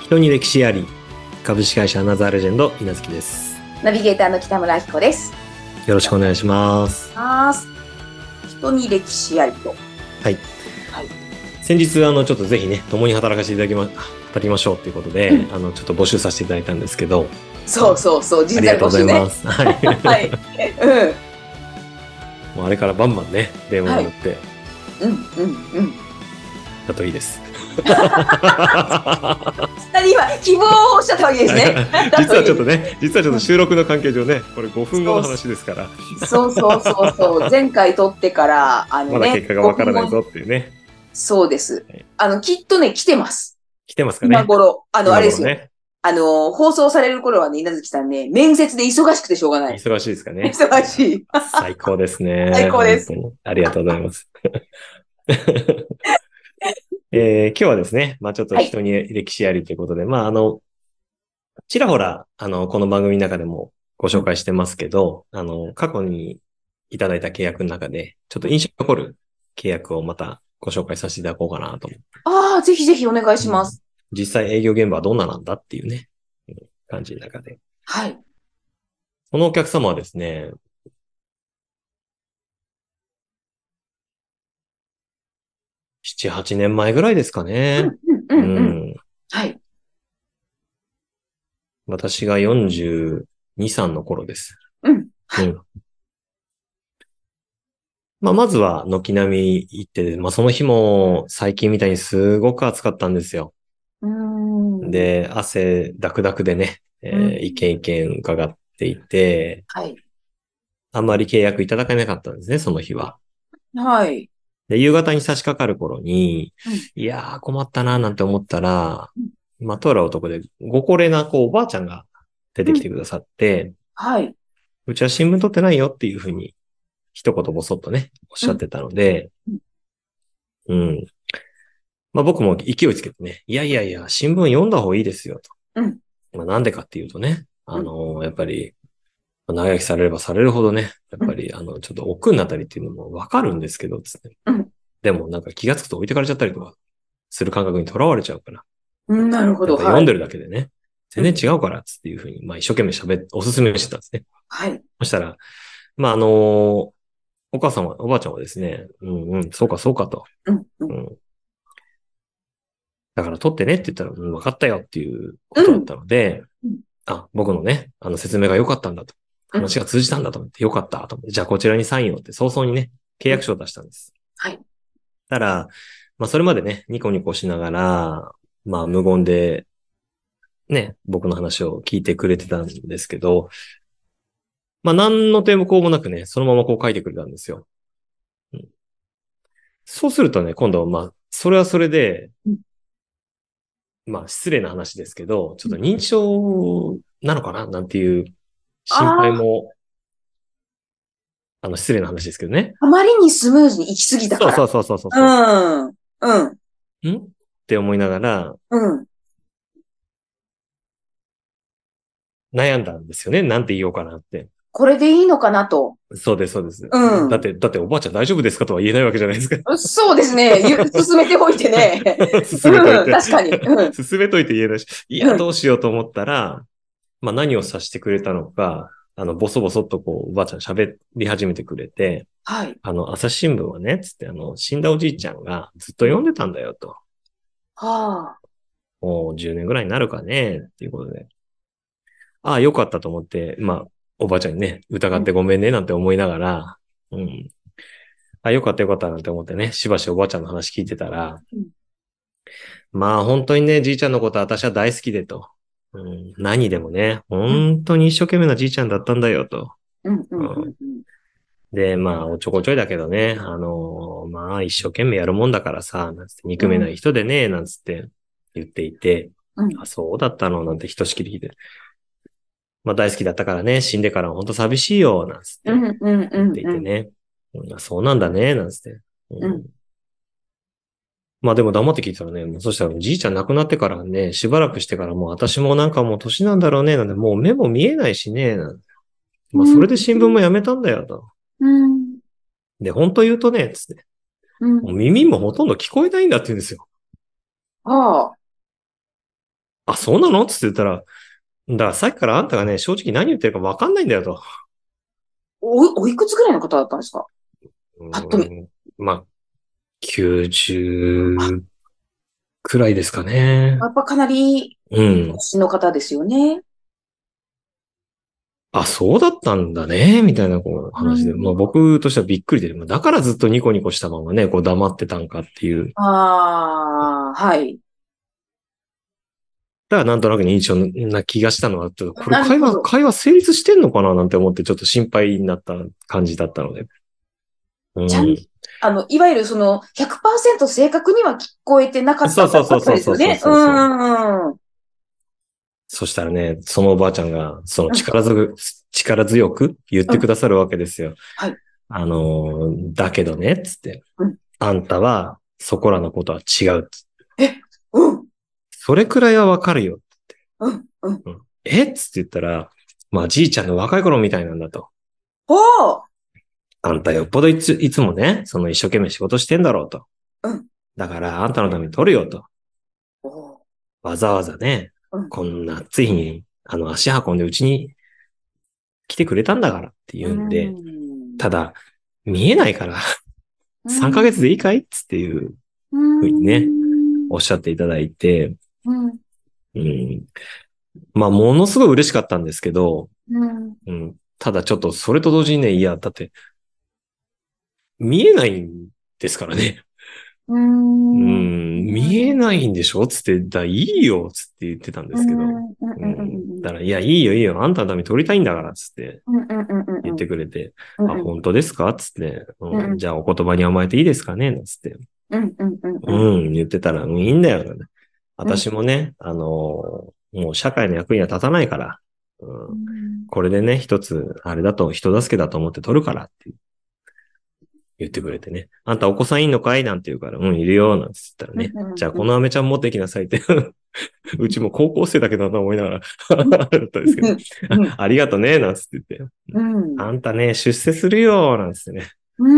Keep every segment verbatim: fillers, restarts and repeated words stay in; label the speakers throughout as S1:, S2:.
S1: 人に歴史あり、株式会社アナザーレジェンド稲月です。
S2: ナビゲーターの北村明子です。
S1: よろしくお願いします。
S2: 人に歴史ありと。
S1: はい。はい、先日あのちょっとぜひね共に働かせていただきま働きましょうということで、うん、あのちょっと募集させていただいたんですけど。
S2: そうそうそう人材募集ね。ありがとうございます。はい。はい。
S1: うん。もうあれからバンバンね電話が鳴って。はい、
S2: うんうんうん。
S1: だといいです。
S2: 今希望をおっしゃったわけですね。
S1: 実はちょっとね、実はちょっと収録の関係上ね、これごふんごの話ですから。
S2: そうそうそうそう、前回撮ってからあのね、
S1: まだ結果がわからないぞっていうね。
S2: そうです。あのきっとね来てます。
S1: 来てますかね。
S2: 今頃あの、ね、あれですよ。あの放送される頃はね稲月さんね面接で忙しくてしょうがない。
S1: 忙しいですかね。
S2: 忙しい。
S1: 最高ですね。
S2: 最高です。
S1: ありがとうございます。えー、今日はですね、まあちょっと人に歴史ありということで、はい、まああの、ちらほら、あの、この番組の中でもご紹介してますけど、うん、あの、過去にいただいた契約の中で、ちょっと印象に残る契約をまたご紹介させていただこうかなと思って。
S2: ああ、ぜひぜひお願いします、
S1: うん。実際営業現場はどんななんだっていうね、感じの中で。
S2: はい。
S1: このお客様はですね、なな、はちねんまえぐらいですかね。
S2: うん、うん、うん。うん、はい。
S1: 私がよんじゅうに、さんの頃です。
S2: うん。はい。うん、
S1: まあ、まずは、軒並み行って、まあ、その日も最近みたいにすごく暑かったんですよ。
S2: うーん
S1: で、汗ダクダクでね、えー、一軒一軒伺っていて、
S2: はい。
S1: あんまり契約いただけなかったんですね、その日は。
S2: はい。
S1: で、夕方に差し掛かる頃に、
S2: うん、
S1: いやー困ったなーなんて思ったら、まあ、とある男でご高齢なこうおばあちゃんが出てきてくださって、うん、
S2: はい。
S1: うちは新聞取ってないよっていうふうに一言ぼそっとね、おっしゃってたので、うん。うん、まあ僕も勢いつけてね、いやいやいや、新聞読んだ方がいいですよと。うん、まあなんでかっていうとね、あのー、やっぱり、長生きされればされるほどね、やっぱり、あの、ちょっと億劫になったりっていうのもわかるんですけど、つって。うん、でもなんか気がつくと置いてかれちゃったりとかする感覚にとらわれちゃうから。
S2: うん、なるほど。
S1: やっぱ読んでるだけでね、はい、全然違うから、つっていうふうに、まあ一生懸命喋って、おすすめしてたんですね。はい。そしたら、まああのー、お母さんは、おばあちゃんはですね、うんうん、そうかそうかと。うん、うん、だから取ってねって言ったら、うん、分かったよっていうことだったので、うん、あ、僕のね、あの説明が良かったんだと。話が通じたんだと思って、良かったと思って、じゃあこちらにサインをって早々にね、契約書を出したんです。うん、はい。たら、まあそれまでね、ニコニコしながら、まあ無言で、ね、僕の話を聞いてくれてたんですけど、まあ何の抵抗もなくね、そのままこう書いてくれたんですよ。うん、そうするとね、今度はまあ、それはそれで、うんまあ失礼な話ですけど、ちょっと認知症なのかななんていう心配も、あの失礼な話ですけどね。
S2: あまりにスムーズに行き過ぎたから。
S1: そうそうそうそうそう。
S2: うん。うん。
S1: んって思いながら、うん。悩んだんですよね。なんて言おうかなって。
S2: これでいいのかなと。
S1: そうです、そうです。うん。だって、だっておばあちゃん大丈夫ですかとは言えないわけじゃないですか。
S2: そうですね。進めておいてね。
S1: 進めといて。
S2: うん、確かに。うん、
S1: 進めといて言えないし。いや、どうしようと思ったら、まあ何をさしてくれたのか、あの、ボソボソっとこう、おばあちゃん喋り始めてくれて、はい。あの、朝日新聞はね、つって、あの、死んだおじいちゃんがずっと読んでたんだよと。はあ。もうじゅうねんぐらいになるかね、っていうことで。ああ、よかったと思って、まあ、おばあちゃんにね、疑ってごめんね、なんて思いながら、うん。あ、よかったよかったなんて思ってね、しばしおばあちゃんの話聞いてたら、うん、まあ本当にね、じいちゃんのことは私は大好きでと。うん、何でもね、本当に一生懸命なじいちゃんだったんだよと。うんうんうんうん、で、まあ、おちょこちょいだけどね、あのー、まあ、一生懸命やるもんだからさ、なんつって、憎めない人でね、なんつって言っていて、うん、あ、そうだったのなんてひとしきり聞いて、まあ、大好きだったからね、死んでから本当寂しいよ、なんつって言っていてね、うん、そうなんだね、なんつって。うん、まあでも黙って聞いたらね、もうそしたらじいちゃん亡くなってからね、しばらくしてからもう私もなんかもう年なんだろうね、なんでもう目も見えないしね、なんてまあそれで新聞もやめたんだよと。うん、で、本当言うとね、つって。うん、もう耳もほとんど聞こえないんだって言うんですよ。ああ。 あ、そうなのつって言ったら、だからさっきからあんたがね、正直何言ってるか分かんないんだよと。
S2: お、おいくつぐらいの方だったんですか？パッと見。
S1: うん、まあ、きゅうじゅうくらいですかね。
S2: やっぱかなり、
S1: うん。
S2: 年の方ですよね。
S1: あ、そうだったんだね、みたいなこう
S2: う
S1: 話で。まあ
S2: ん。
S1: 僕としてはびっくりで、まあだからずっとニコニコしたままね、こう黙ってたんかっていう。
S2: ああ、はい。
S1: だからなんとなく印象な気がしたのは、ちょっとこれ会話、
S2: なるほど。
S1: 会話成立してんのかななんて思ってちょっと心配になった感じだったので。う
S2: ちゃん、
S1: ん。
S2: あの、いわゆるそのひゃくパーセント正確には聞こえてなかった
S1: そうそうそう
S2: わけ
S1: そうそうそう
S2: ですよね。う
S1: そうそう。
S2: ん。うん。
S1: そしたらね、そのおばあちゃんが、その
S2: うん。
S1: 力強く、力強く言ってく
S2: うん。
S1: ださるわけですよ。
S2: はい。
S1: あのー、だけどね、つって。
S2: うん。
S1: あんたは、そこらのことは違う。
S2: え、うん。
S1: それくらいはわかるよ。
S2: うん。うん。
S1: うん、えっつって言ったら、まあ、じいちゃんの若い頃みたいなんだと。
S2: おー。
S1: あんたよっぽどいつ、いつもね、その一生懸命仕事してんだろうと。
S2: うん。
S1: だから、あんたのために取るよと。
S2: おー。
S1: わざわざね、
S2: うん。
S1: こんな暑い日に、あの、足運んでうちに来てくれたんだからって
S2: う
S1: 言うんで、
S2: ん。
S1: ただ、見えないから
S2: う
S1: さんかげつでいい
S2: ん。
S1: かいつっていう
S2: う
S1: ふうにね、
S2: ん。
S1: おっしゃっていただいて、
S2: うん。
S1: うん、まあ、ものすごい嬉しかったんですけど、
S2: うん。
S1: うん、ただちょっとそれと同時にね、いや、だって見えないんですからね。
S2: う
S1: うー
S2: ん。
S1: ん、見えないんでしょつって、だ、いいよつって言ってたんで
S2: う
S1: すけど。
S2: ん。うん。
S1: うん。
S2: うん。
S1: だから、いや、いいよいいよ。あんたのために撮りたいんだから、つって
S2: うん。うん。うん。
S1: 言っ
S2: うん。
S1: てくれて。あ、
S2: うん。
S1: 本当ですかつって、うん。
S2: うん。
S1: じゃあお言葉に甘えていいですかねなんつって。
S2: うん。うん。うん。うん。
S1: うん、言ってたら、うん、いいんだよ。
S2: うん。
S1: 私もね、あのーもう社会の役には立たないから、う
S2: う
S1: ん、
S2: ん。
S1: これでね、一つ、あれだと、人助けだと思って撮るからって言ってくれてね。あんたお子さんいんのかいなんて言うから、うん、いるよ、なんて言ったら
S2: うん。
S1: ね。じゃあ
S2: うん。
S1: このアメちゃん持ってきなさいってうちも高校生だけどなと思いながら
S2: うん。
S1: だったんですけど、
S2: うん。
S1: ありがとね、なんつって言って。
S2: うん。
S1: あんたね、出世するよ、なんつってね。
S2: うん。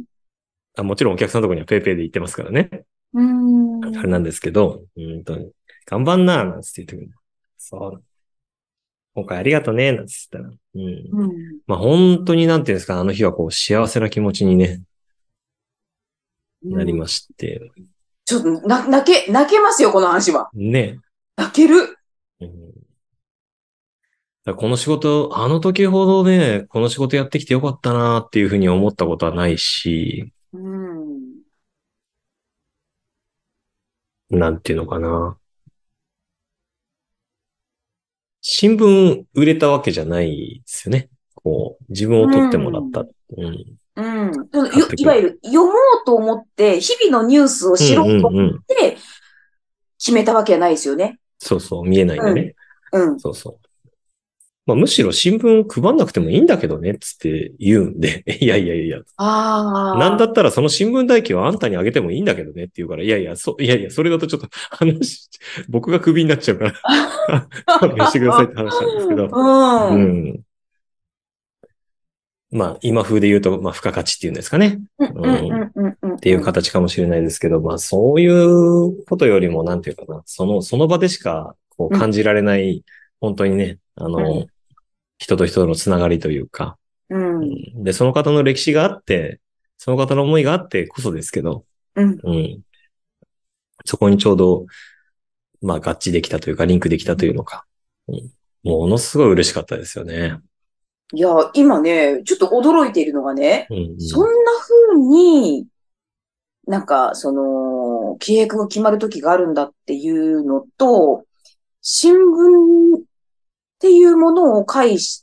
S1: あ、もちろんお客さんのところにはペイペイで言ってますからね。
S2: うん。
S1: あれなんですけど、うんと、頑張んな、なんつって言ってくる。そう。今回ありがとね、なんつって言ったら。うん。
S2: うん。
S1: まあ本当になんていうんですか、あの日はこう幸せな気持ちにね、なりまして。
S2: ちょっと、な、泣け、泣けますよ、この話は。
S1: ね。
S2: 泣ける。
S1: うん、だからこの仕事、あの時ほどね、この仕事やってきてよかったなっていうふうに思ったことはないし、
S2: うん。
S1: なんていうのかな。新聞売れたわけじゃないですよね。こう、自分を取ってもらっ
S2: うん。
S1: た。うん。
S2: うん。その
S1: 買っ
S2: い、
S1: てくれた。
S2: いわゆる、読もうと思って、日々のニュースを
S1: うん
S2: 知ろうと思
S1: うんうん。
S2: って決めたわけじゃないですよね。
S1: そうそう、見えないんで
S2: うん。
S1: ね。
S2: うん。
S1: そうそう。まあ、むしろ新聞配んなくてもいいんだけどね、つって言うんで、いやいやいや、なん
S2: ああ。
S1: だったらその新聞代金はあんたにあげてもいいんだけどねって言うから、いやいや、そ、いやいや、それだとちょっと話、僕がクビになっちゃうから勘弁してくださいって話なんですけど、う
S2: うん。
S1: ん。まあ、今風で言うと、まあ、付加価値っていうんですかね。
S2: うん
S1: うん。っ
S2: うんうんうん
S1: ていう
S2: うん。
S1: 形かもしれないですけど、まあ、そういうことよりも、なんていうかな、その、その場でしか、こう、
S2: うん
S1: 感じられない、本当にね、あの、
S2: うん
S1: 人と人とのつながりというか、う
S2: うん
S1: ん、で、その方の歴史があって、その方の思いがあってこそですけど、
S2: うん。
S1: うん。そこにちょうど、まあ、合致できたというか、リンクできたというのか、うん、ものすごい嬉しかったですよね。
S2: いや、今ね、ちょっと驚いているのがね、
S1: うん、
S2: そんな風になんか、その、契約が決まる時があるんだっていうのと、新聞っていうものを介して、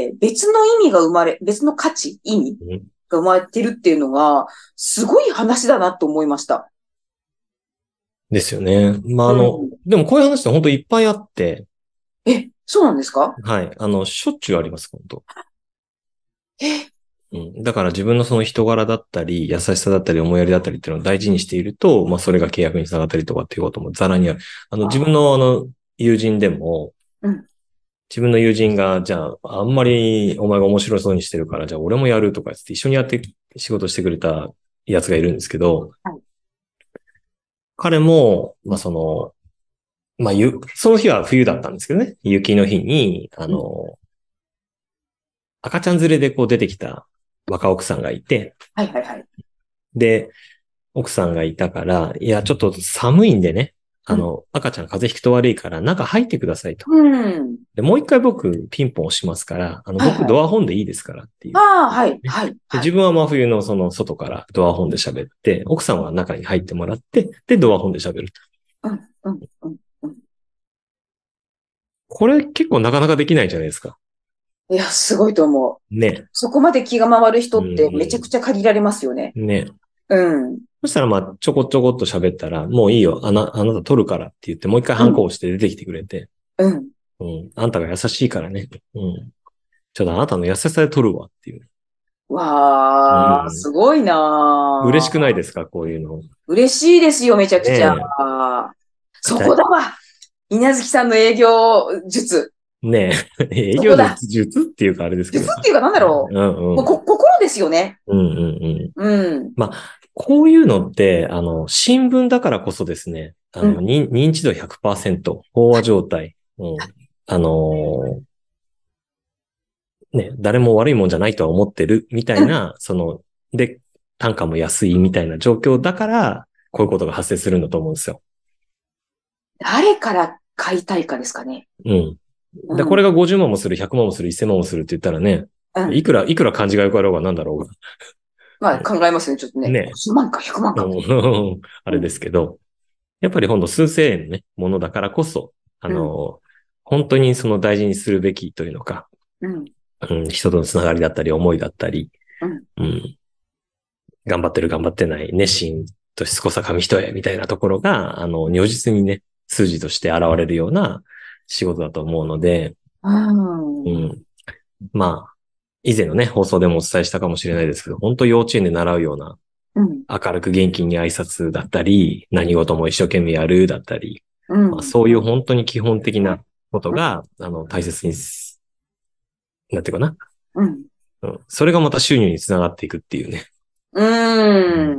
S2: 別の意味が生まれ、別の価値、意味
S1: うん。
S2: が生まれてるっていうのが、すごい話だなと思いました。
S1: ですよね。まあ、あの、
S2: うん。
S1: でもこういう話って本当いっぱいあって、
S2: え、そうなんですか？
S1: はい。あの、しょっちゅうあります、本当。
S2: え、
S1: うん。だから自分のその人柄だったり、優しさだったり、思いやりだったりっていうのを大事にしていると、まあ、それが契約につながったりとかっていうこともザラにある。あの、自分のあ
S2: あ
S1: の、友人でも、
S2: ー、うん、
S1: 自分の友人が、じゃあ、あんまりお前が面白そうにしてるから、じゃあ俺もやるとか言って一緒にやって仕事してくれたやつがいるんですけど、
S2: はい、
S1: 彼も、まあ、
S2: うん、
S1: その、 まあ、ゆ、その日は冬だったんですけどね。雪の日に、あの、うん、赤ちゃん連れでこう出てきた若奥さんがいて、
S2: はいはいはい。
S1: で、奥さんがいたから、いや、ちょっと寒いんでね、あの、うん、赤ちゃん風邪ひくと悪いから中入ってくださいと。
S2: うん。
S1: で、もう一回僕ピンポン押しますから、あの、僕ドアホンでいいですからっていう。
S2: ああ、はい、はい。で、
S1: 自分は真冬のその外からドアホンで喋って、奥さんは中に入ってもらって、で、ドアホンで喋ると。
S2: うん、うん、うん、うん。
S1: これ結構なかなかできないじゃないですか。
S2: いや、すごいと思
S1: う。ね。
S2: そこまで気が回る人ってめちゃくちゃ限られますよね。
S1: うん、ね。
S2: うん。
S1: そしたらまあ、ちょこちょこっと喋ったら、もういいよ、あな、あなた取るからって言って、もう一回ハンコ押して出てきてくれて。
S2: うん。
S1: うん。あんたが優しいからね。うん。ちょっとあなたの優しさで取るわっていう。
S2: わー、
S1: うん、
S2: すごいなー。
S1: 嬉しくないですかこういうの。
S2: 嬉しいですよ、めちゃくちゃ。
S1: ね
S2: そこだわ稲月さんの営業術。
S1: ねえ。営業術、術っていうかあれですけど。
S2: 術っていうかなんだろう。うんうん、もうこ心ですよね。
S1: うんうんうん。
S2: うん。
S1: まあ、こういうのって、あの、新聞だからこそですね、あの、うん、認知度 ひゃくパーセント、飽和状態、うん、あのー、ね、誰も悪いもんじゃないとは思ってるみたいな、うん、その、で、単価も安いみたいな状況だから、こういうことが発生するんだと思うんですよ。
S2: 誰から買いたいかですかね。
S1: うん。で、これがごじゅうまんもする、ひゃくまんもする、せんまんもするって言ったらね、うん、いくら、いくら漢字が良かろうがなんだろうが。
S2: まあ考えますね、ちょっとね。ね。ごじゅうまんかひゃくまんか。
S1: あれですけど、うん、やっぱり今度数千円のね、ものだからこそ、あの、うん、本当にその大事にするべきというのか、うんうん、人とのつながりだったり、思いだったり、うんうん、頑張ってる頑張ってない、熱心としつこさ紙一重みたいなところが、あの、如実にね、数字として現れるような仕事だと思うので、うんうん、まあ、以前のね、放送でもお伝えしたかもしれないですけど、本当幼稚園で習うような、うん、明るく元気に挨拶だったり、何事も一生懸命やるだったり、うんまあ、そういう本当に基本的なことが、うん、あの、大切に、なんていうかな、うんうん。それがまた収入につながっていくっていうね。うん。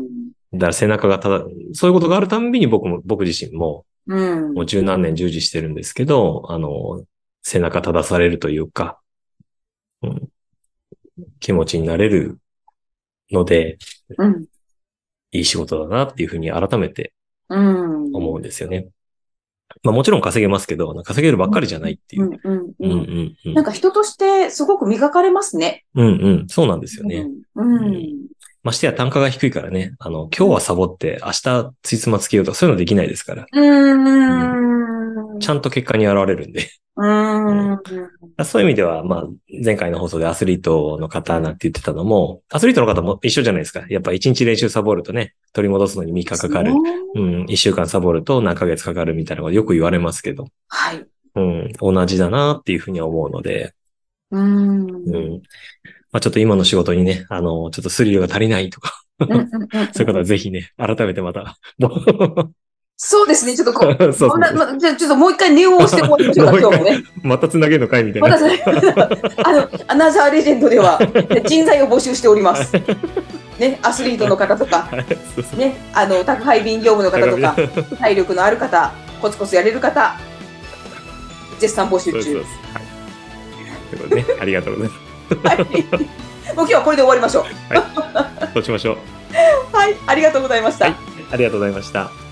S1: だから背中がただ、そういうことがあるたんびに僕も、僕自身も、うん、もう十何年従事してるんですけど、あの、背中正されるというか、うん、気持ちになれるので、うん、いい仕事だなっていうふうに改めて思うんですよね。うん、まあもちろん稼げますけど、稼げるばっかりじゃないっていう。
S2: なんか人としてすごく磨かれますね。
S1: うんうん。そうなんですよね。うん、うん、ましてや単価が低いからね、あの、今日はサボって明日ついつまつけようとかそういうのできないですから。うんうん、ちゃんと結果に現れるんで。うんうん、そういう意味では、まあ、前回の放送でアスリートの方なんて言ってたのも、アスリートの方も一緒じゃないですか。やっぱ一日練習サボるとね、取り戻すのにみっかかかる。うん、一週間サボると何ヶ月かかるみたいなことよく言われますけど。はい。うん、同じだなっていうふうに思うので。うん。うんまあ、ちょっと今の仕事にね、あの、ちょっとスリルが足りないとか。そういう方はぜひね、改めてまた。
S2: そうですね、ちょっとこう。そうそうまま、じゃあちょっともう一回念を押してもらいましょうか、今日もね。
S1: また繋げるのかいみたいな。
S2: また繋げあの、アナザーレジェンドでは人材を募集しております。ね、アスリートの方とか、ね、あの、宅配便業務の方とか、体力のある方、コツコツやれる方、絶賛募集中。そうそうそうはい。
S1: ということでね、ありがとうございます。はい、もう
S2: 今日はこれで終わりましょう。
S1: はい、そうしましょう。
S2: はい、ありがとうございました。はい、
S1: ありがとうございました。